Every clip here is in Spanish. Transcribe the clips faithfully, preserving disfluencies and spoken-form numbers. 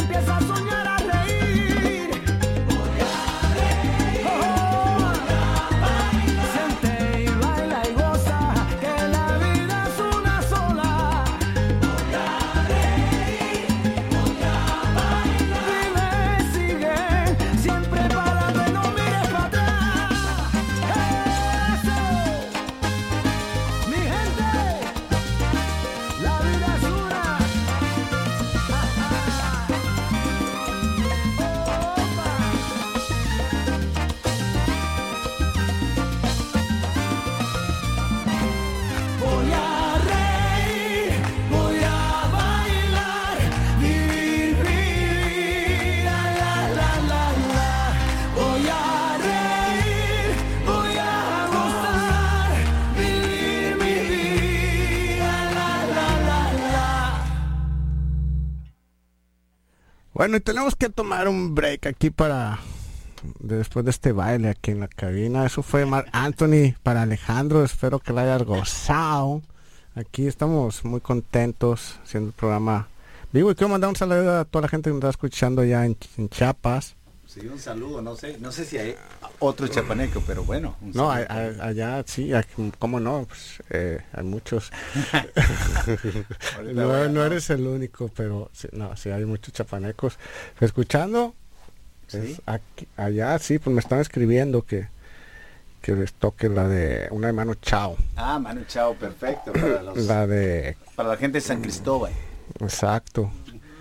empieza a soñar, a reír. Voy a reír, oh, voy a bailar. Siente y baila y goza, que la vida es una sola. Voy a reír, voy a bailar. Vive, sigue, siempre para adelante, no mires para atrás. Eso, mi gente, la vida es una. Voy a reír, voy a bailar, vivir, vivir, la, la, la, la, la. Voy a reír, voy a gozar, vivir mi vida, la, la, la, la. Bueno, y tenemos que tomar un break aquí para después de este baile aquí en la cabina. Eso fue Marc Anthony para Alejandro. Espero que la hayas gozado. Aquí estamos muy contentos haciendo el programa vivo y quiero mandar un saludo a toda la gente que nos está escuchando ya en, en Chiapas. Sí, un saludo, no sé, no sé si hay otro chapaneco, pero bueno. Un No, saludo. hay- hay- allá sí, aquí, ¿cómo no? Pues, eh, hay muchos. Ahorita no, voy a- no eres el único, pero sí, no, sí hay muchos chapanecos escuchando. ¿Sí? Es aquí- allá sí, pues me están escribiendo que que les toque la de una de Manu Chao, Ah, Manu Chao, perfecto. Para, los, la de para la gente de San Cristóbal. exacto.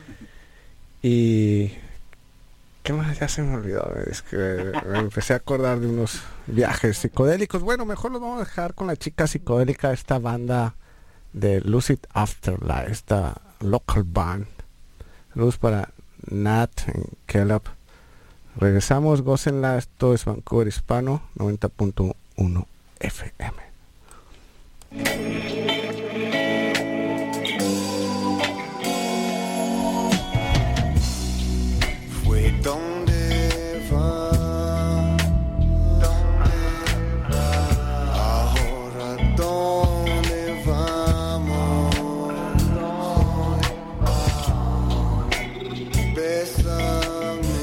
Y qué más, ya se me olvidó, es que me empecé a acordar de unos viajes psicodélicos. Bueno, mejor los vamos a dejar con la chica psicodélica, esta banda de Lucid Afterlife, esta local band. Saludos para Nat en Caleb. Regresamos, gócenla, esto es Vancouver Hispano noventa punto uno F M. Fue donde va, donde va, ahora dónde vamos, bésame,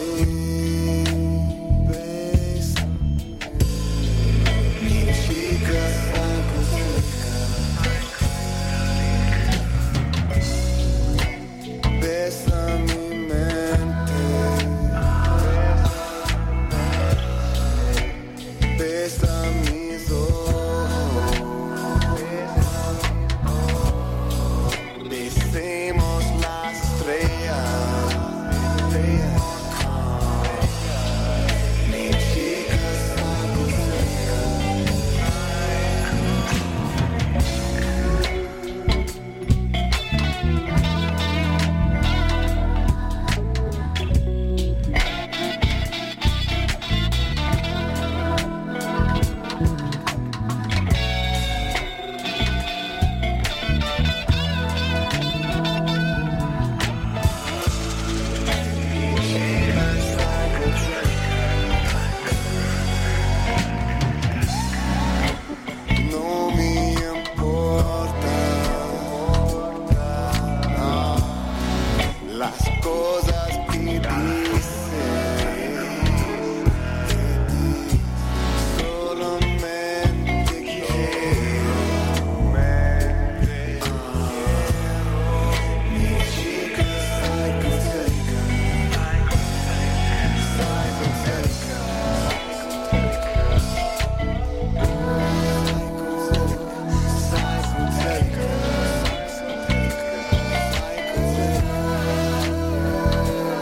bésame, mi chica psicodélica, besa mi mente, besa mis ojos, besemos las estrellas, mi chica no me importa, no, las cosas que dices, solamente quiero, mi chica psicodélica, psicodélica, psicodélica.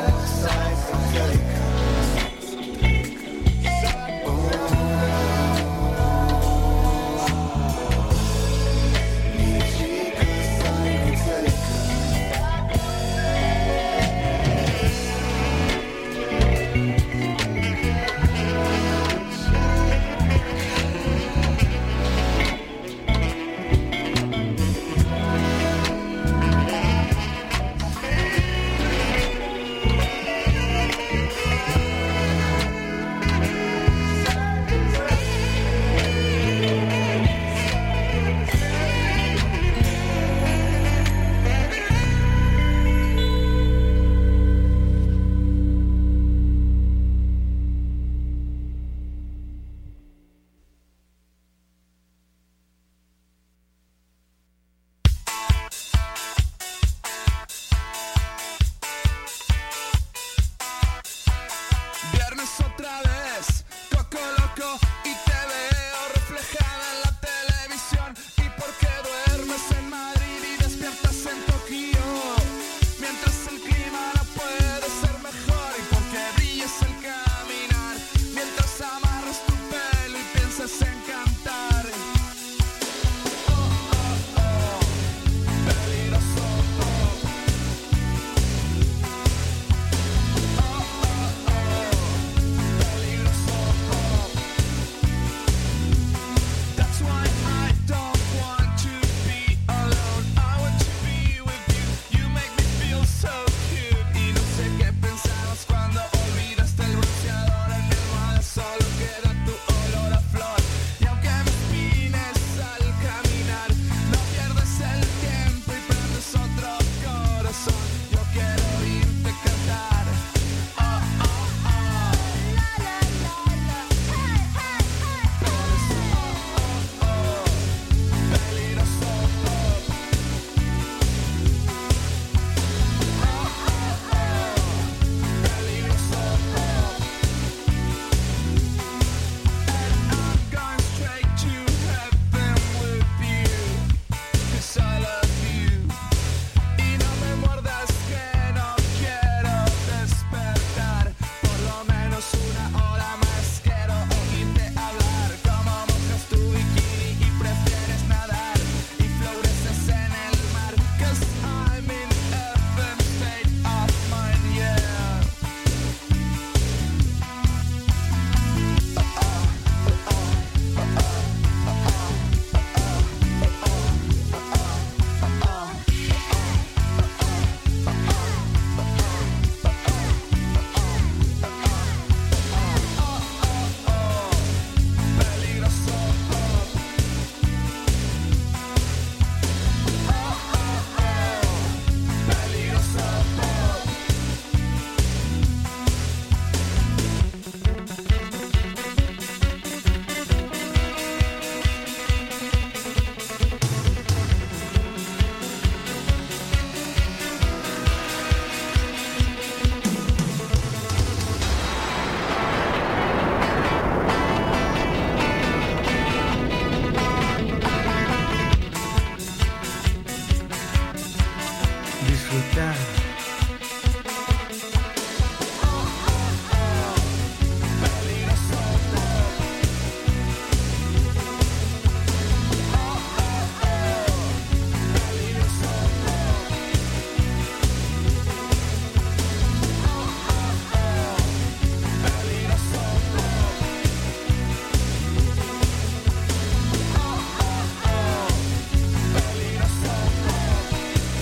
espejo y te veo reflejada en la televisión. ¿Y por qué duermes en Madrid y despiertas en Tokio? Mientras el clima no puede ser mejor. ¿Y por qué brillas al caminar? Mientras amarras tu pelo y piensas en cantar. Oh, oh, oh, peligroso pop. Oh, oh, oh, peligroso pop. That's why I don't want to be alone. I want to be with you. You make me feel so cute. Y no sé qué pensabas cuando olvidaste el bronceador en mi almohada. Solo queda tu olor a flor. Y aunque me espines al caminar, no pierdes el tiempo y prendes otro corazón. Yo quiero oírte cantar. Oh, oh, oh. Por eso, oh, oh, oh, peligroso pop. Oh, oh, oh, peligroso pop. And I'm going straight to heaven with you, 'cause I love you. Y no me muerdas que no quiero despertar. Por lo menos una hora más quiero oírte hablar. Como mojas tu bikini y prefieres nadar y floreces en el mar. 'Cause I'm in heaven, state of mind, yeah. Peligroso pop. Oh, oh, oh, peligroso pop. Disfrutar. Peligroso pop. Oh, oh, oh, peligroso pop. Oh, oh, oh, peligroso pop. Oh, oh, oh, peligroso pop.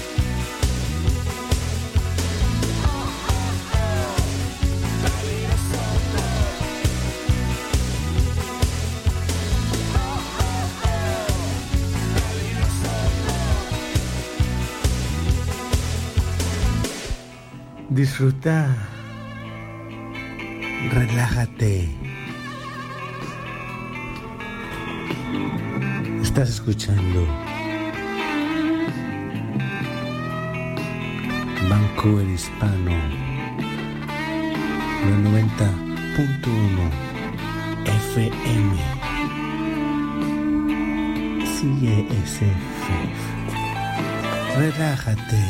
Disfruta. Relájate. Estás escuchando Vancouver Hispano, el noventa punto uno F M. C S F. Relájate.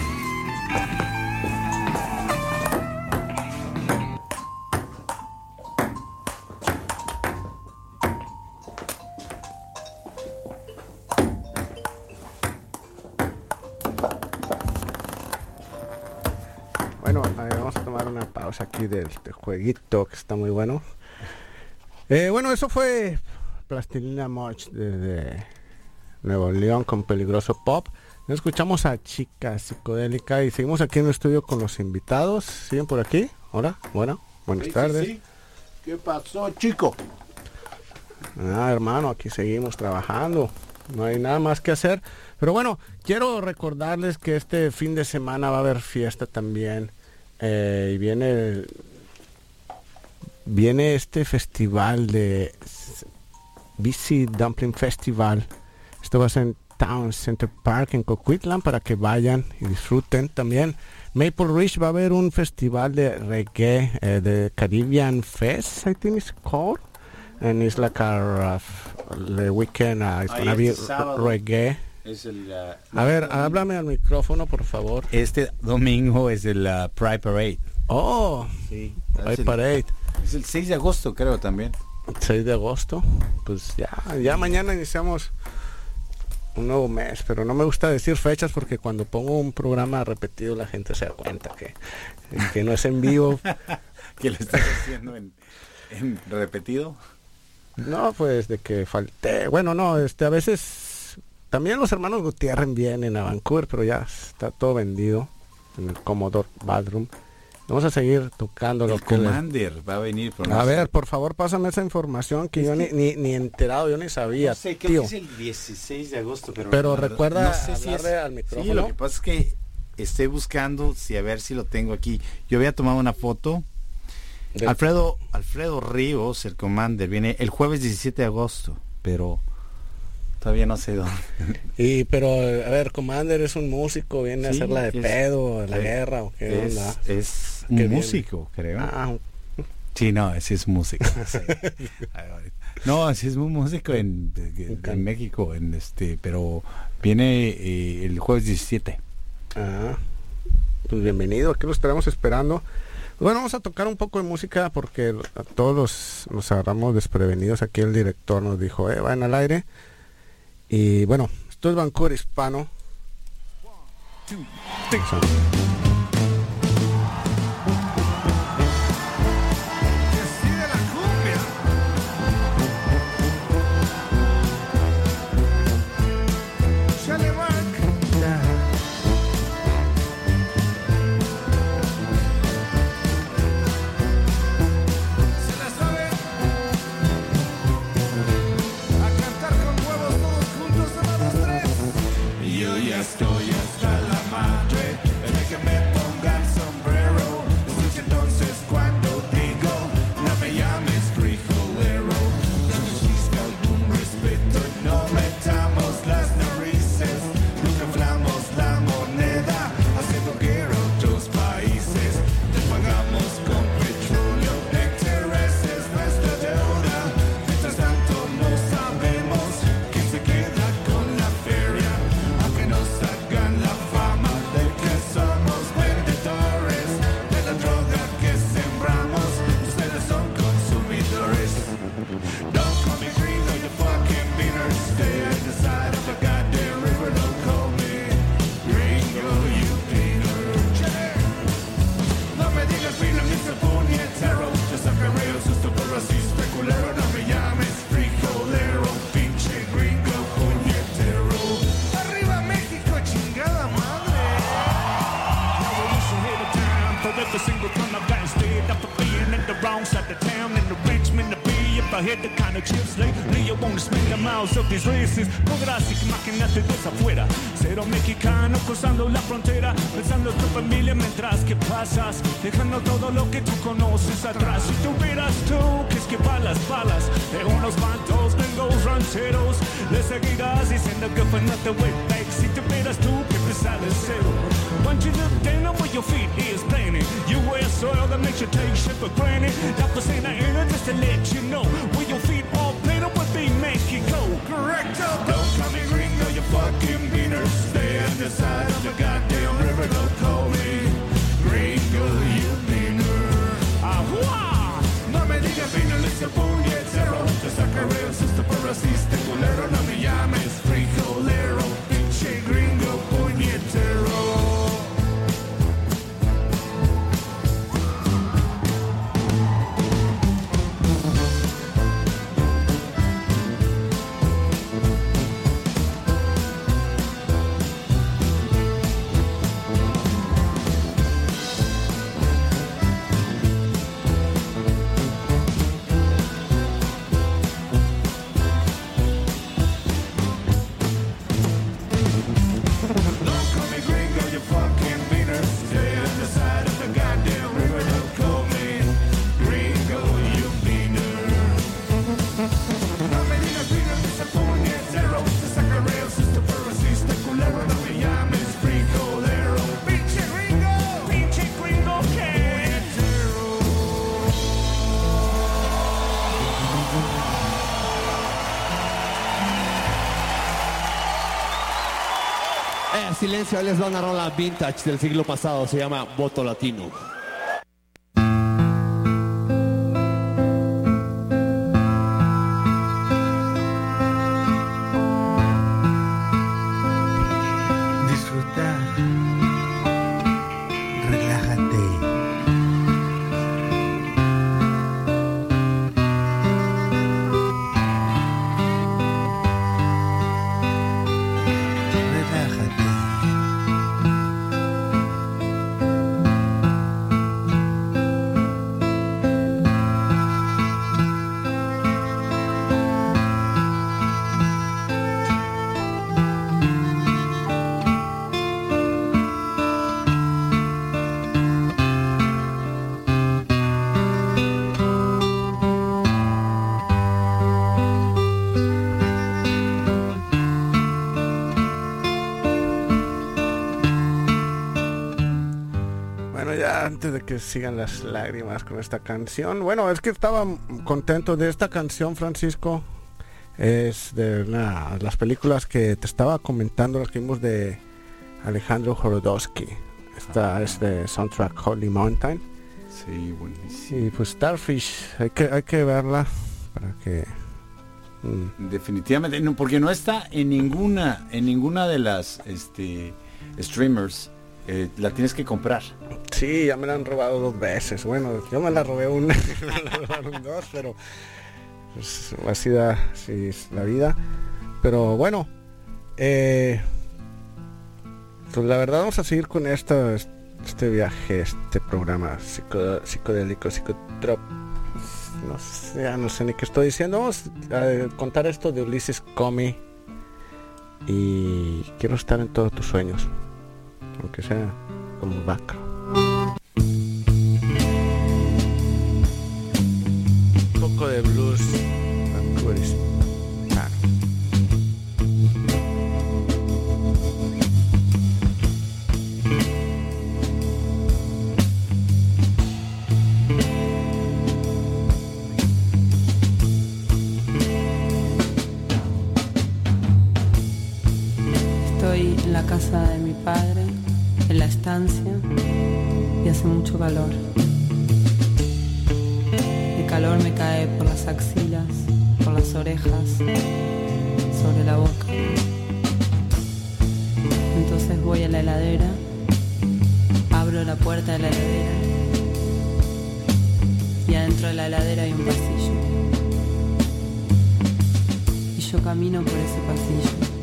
Bueno, a ver, vamos a tomar una pausa aquí del, del jueguito que está muy bueno. Eh, bueno, eso fue Plastilina Mosh desde Nuevo León con Peligroso Pop. Escuchamos a Chica Psicodélica y seguimos aquí en el estudio con los invitados. ¿Siguen por aquí? Hola, bueno, buenas Sí, sí, tardes. sí. ¿Qué pasó, chico? Ah, hermano, aquí seguimos trabajando. No hay nada más que hacer. Pero bueno, quiero recordarles que este fin de semana va a haber fiesta también. Eh, y viene el- viene este festival de B C Dumpling Festival. Esto va a ser en Town Center Park en Coquitlam para que vayan y disfruten también. Maple Ridge va a haber un festival de reggae, eh, de Caribbean Fest, I think it's called. and it's like a uh, the weekend. Uh, it's Ahí gonna be este sábado. reggae. Es el, uh, A ver, háblame al micrófono, por favor. Este domingo es el uh, Pride Parade. Oh, Sí. hay Es el, parade. es el seis de agosto, creo, también. seis de agosto. Pues ya, ya mañana iniciamos un nuevo mes, pero no me gusta decir fechas porque cuando pongo un programa repetido la gente se da cuenta que, que no es en vivo. Que lo estás haciendo en, en repetido. No, pues de que falté. Bueno, no, este a veces también los hermanos Gutiérrez vienen a Vancouver, pero ya está todo vendido en el Commodore Ballroom. Vamos a seguir tocando lo El que le- Commander va a venir. Por A no sé- ver, por favor, pásame esa información que Es yo que- ni, ni, ni enterado, yo ni sabía, No sé, creo tío. que es el dieciséis de agosto, pero, Pero la verdad, recuerda no sé si es- hablarle al Sí, micrófono. lo que pasa es que estoy buscando, si a ver si lo tengo aquí. Yo había tomado una foto. De- Alfredo Alfredo Ríos, el Commander, viene el jueves diecisiete de agosto, pero todavía no sé dónde. Y pero a ver, Commander es un músico, viene a Sí, hacerla de es- pedo, de la es- guerra o qué es, onda. es Qué un bien. músico, creo. Ah, Sí, no, ese es músico. Sí. No, ese es un músico en, de- de- Ok. en México, en este, pero viene eh, el jueves diecisiete. ah, pues bienvenido, aquí lo estaremos esperando. Bueno, vamos a tocar un poco de música porque a todos los, nos agarramos desprevenidos. Aquí el director nos dijo, eh, vayan al aire. Y bueno, esto es Vancouver Hispano. Decide la cumbia. Chale, Mark. Se la sabe. A cantar con huevos todos juntos, uno, dos, tres. Yo ya estoy hasta la madre de que me ponga el sombrero. Escucha entonces cuando digo, no me llames frijolero. Dame chispa, algún respeto y no metamos las narices. Nunca inflamos la moneda, haciendo guerra a otros países. Te pagamos con petróleo, intereses, nuestra deuda. Mientras tanto no sabemos quién se queda con la feria. Aunque nos hagan la fama de que somos vendedores de la droga que sembramos, ustedes son consumidores. Don't call me gringo, you fucking beaners. Stay at the side of a goddamn river. Don't call me gringo, you beaner. No me digas vino ni se puñetero. Yo sacaré el susto por racista culero. No me llames frijolero, pinche gringo puñetero. Arriba México, chingada madre. Now we used to hit the town for every single time I've got stayed up for being in the wrong side of town in the Richmond to be. If I hit the kind of chips lately, you won't spend the miles of these races. Podrás imaginarte desde afuera, cero mexicano cruzando la frontera, pensando en tu familia mientras que pasas, dejando todo lo que tú conoces atrás. Si tuvieras tú que esquivar las balas de unos bandos gringos rancheros, le seguirás diciendo que fue nothing way back. Si tuvieras tú que empezar de cero, once you look down where your feet is planted, you wear soil that makes you take shit for granted. La cocina era just to let you know where your feet all planted would be Mexico. Correcto. Don't call me gringo, you fucking beaners. Stay on the side of the goddamn river. Don't call me gringo, you beaner. ¡Ajua! No me digas vino ni se puñetero. Te sacaré el susto por racista culero. No me llames frijolero, pinche gringo puñetero. silencio, ahí les va una rola vintage del siglo pasado, se llama Voto Latino. Disfrutar, relájate. Relájate. Bueno, ya antes de que sigan las lágrimas con esta canción, bueno, es que estaba contento de esta canción, Francisco. Es de una de las películas que te estaba comentando, las que vimos de Alejandro Jodorowsky. Esta es de soundtrack Holy Mountain. Sí, buenísimo. Y pues Starfish, hay que, hay que verla para que... mm, Definitivamente, no, porque no está en ninguna, en ninguna de las este, streamers. Eh, la tienes que comprar. Sí, ya me la han robado dos veces. Bueno, yo me la robé una, me la robaron dos, pero pues, así, da, así es la vida. Pero bueno, eh, pues la verdad vamos a seguir con esta, este viaje, este programa psico, psicodélico, psicotrop. No sé, ya no sé ni qué estoy diciendo. Vamos a contar esto de Ulises Comi. Y quiero estar en todos tus sueños, aunque sea como vaca. Un poco de blues vancouverismo. Ah. Estoy en la casa de mi padre, en la estancia, y hace mucho calor. El calor me cae por las axilas, por las orejas, sobre la boca. Entonces voy a la heladera, abro la puerta de la heladera, y adentro de la heladera hay un pasillo. Y yo camino por ese pasillo.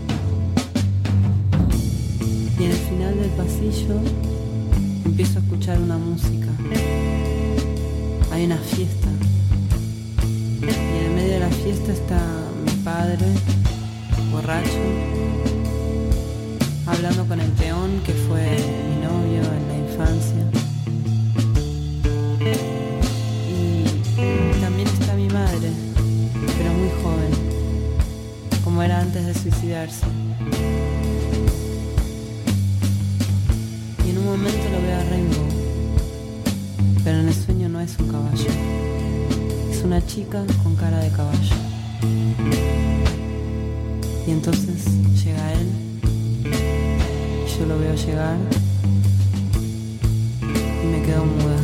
Y en el final del pasillo empiezo a escuchar una música. Hay una fiesta. Y en el medio de la fiesta está mi padre, borracho, hablando con el peón que fue mi novio en la infancia. Y también está mi madre, pero muy joven, como era antes de suicidarse. Y en un momento lo veo a Rainbow, pero en el sueño no es un caballo, es una chica con cara de caballo. Y entonces llega él, yo lo veo llegar y me quedo muda.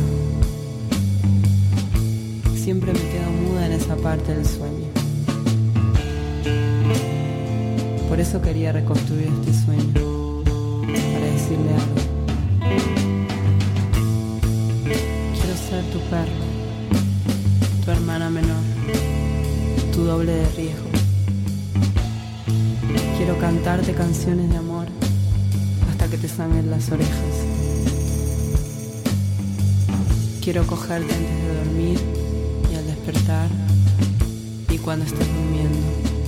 Siempre me quedo muda en esa parte del sueño. Por eso quería reconstruir este sueño, para decirle algo. Quiero ser tu perro, tu hermana menor, tu doble de riesgo. Quiero cantarte canciones de amor hasta que te sangren las orejas. Quiero cogerte antes de dormir y al despertar y cuando estés durmiendo.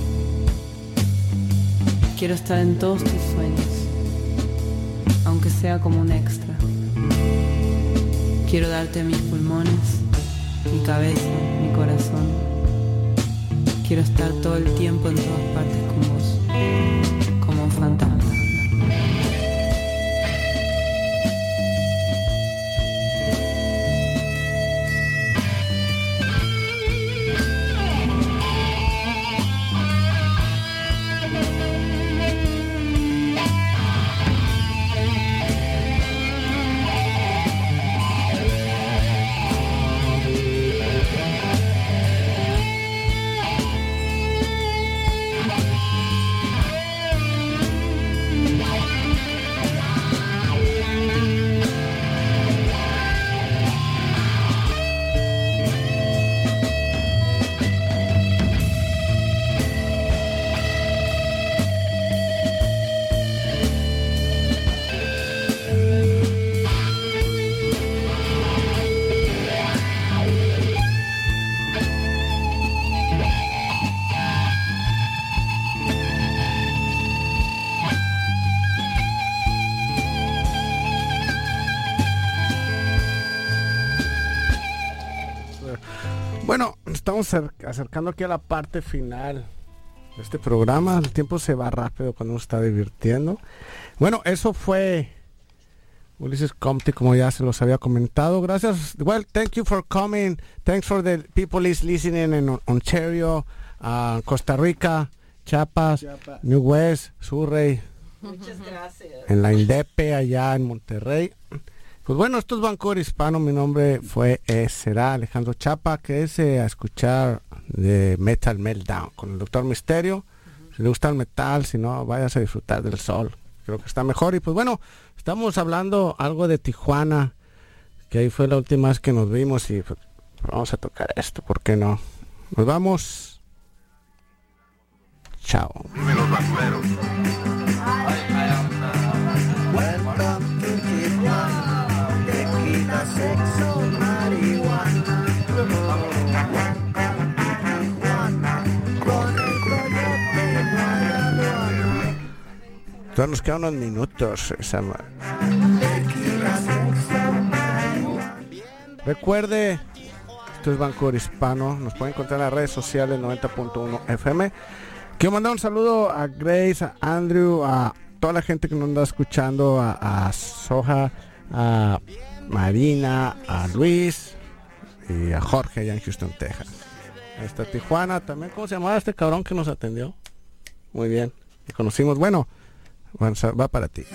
Quiero estar en todos tus sueños, aunque sea como un extra. Quiero darte mis pulmones, mi cabeza, mi corazón. Quiero estar todo el tiempo en todas partes con vos, como un fantasma. Bueno, estamos acercando aquí a la parte final de este programa. El tiempo se va rápido cuando uno está divirtiendo. Bueno, eso fue Ulysses Comte, como ya se los había comentado. Gracias. Well, thank you for coming. Thanks for the people is listening in Ontario, uh, Costa Rica, Chiapas, Chiapas, New West, Surrey. Muchas gracias. En la INDEPE, allá en Monterrey. Pues bueno, esto es Vancouver Hispano. Mi nombre fue, eh, será Alejandro Chapa, que es eh, a escuchar de Metal Meltdown con el Doctor Misterio. Uh-huh. Si le gusta el metal, si no, vayas a disfrutar del sol. Creo que está mejor. Y pues bueno, estamos hablando algo de Tijuana, que ahí fue la última vez que nos vimos y pues, vamos a tocar esto, ¿por qué no? Nos vamos. Chao. Dime los banqueros. Welcome to Tijuana, tequila, sexo, marihuana. Tijuana, con el coyote no hay aduana. Todavía nos quedan unos minutos. Esa ma- Tequila, sexo, marihuana. Recuerde, esto es Vancouver Hispano. Nos pueden encontrar en las redes sociales noventa punto uno F M. Quiero mandar un saludo a Grace, a Andrew, a toda la gente que nos anda escuchando, a, a Soja, a Marina, a Luis y a Jorge allá en Houston, Texas. Hasta Tijuana también. ¿Cómo se llamaba este cabrón que nos atendió? Muy bien. Y conocimos. Bueno, bueno, va para ti.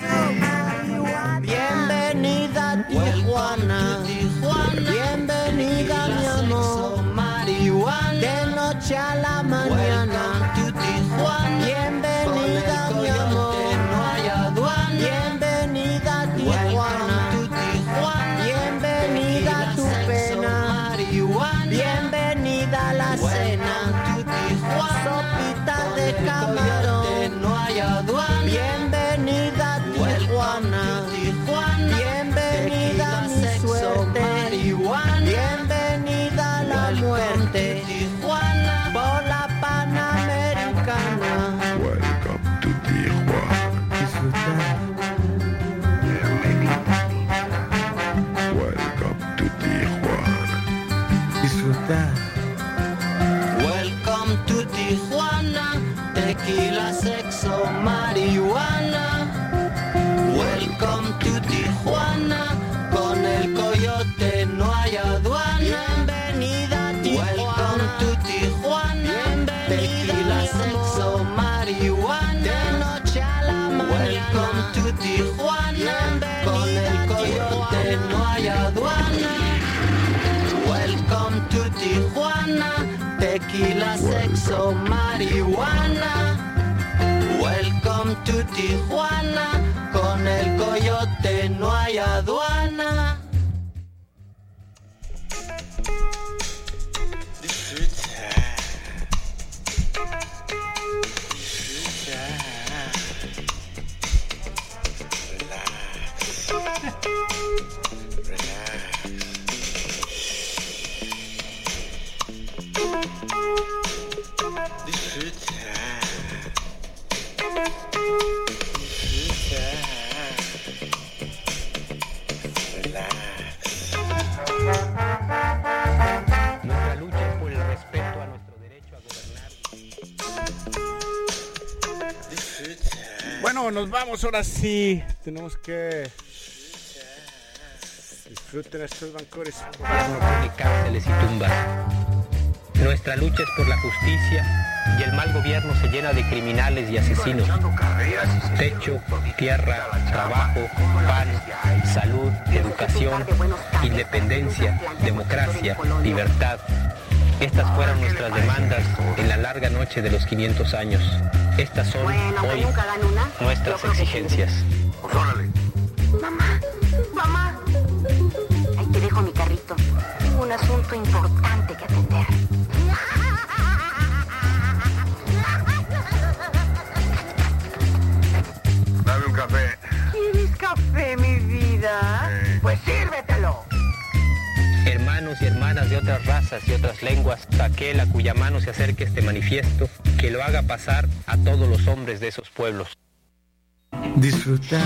Bienvenida a Tijuana, bienvenida mi amor, de noche a la mañana. Bienvenida mi amor, bienvenida a Tijuana, bienvenida a tu pena, bienvenida a la cena, sopita de camarón, bienvenida a Tijuana, bienvenida a mi suerte, bienvenida a la muerte, por la Panamericana. Welcome to Tijuana. Disfrutar, Welcome to Tijuana. disfrutar, Welcome to Tijuana, tequila, sexo, marihuana. Welcome to Tijuana, con el coyote no hay aduana. Bienvenida a Tijuana, welcome to Tijuana, tequila, sexo, marihuana. De noche a la mañana, welcome to Tijuana, con el coyote no hay aduana. Welcome to Tijuana, tequila, sexo, marihuana. Welcome to Tijuana, con el coyote no hay aduana. Nuestra lucha es por el respeto a nuestro derecho a gobernar. Bueno, nos vamos ahora sí. Tenemos que disfruten estos Vancouver Hispano. De cárceles y tumbas. Nuestra lucha es por la justicia y el mal gobierno se llena de criminales y asesinos. Techo, tierra, trabajo, pan, salud, educación, independencia, democracia, libertad. Estas fueron nuestras demandas en la larga noche de los quinientos años. Estas son hoy nuestras exigencias. Mamá, mamá. Ahí te dejo mi carrito. Tengo un asunto importante que atender. Dame un café. ¿Quieres café, mi vida? Sí. Pues sírvetelo. Hermanos y hermanas de otras razas y otras lenguas, aquel a cuya mano se acerque este manifiesto, que lo haga pasar a todos los hombres de esos pueblos. disfrutar,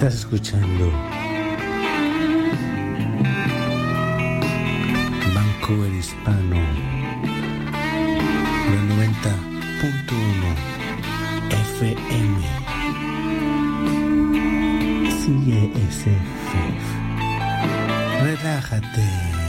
Estás escuchando Vancouver Hispano, el noventa punto uno F M. Sigue ese F. Relájate.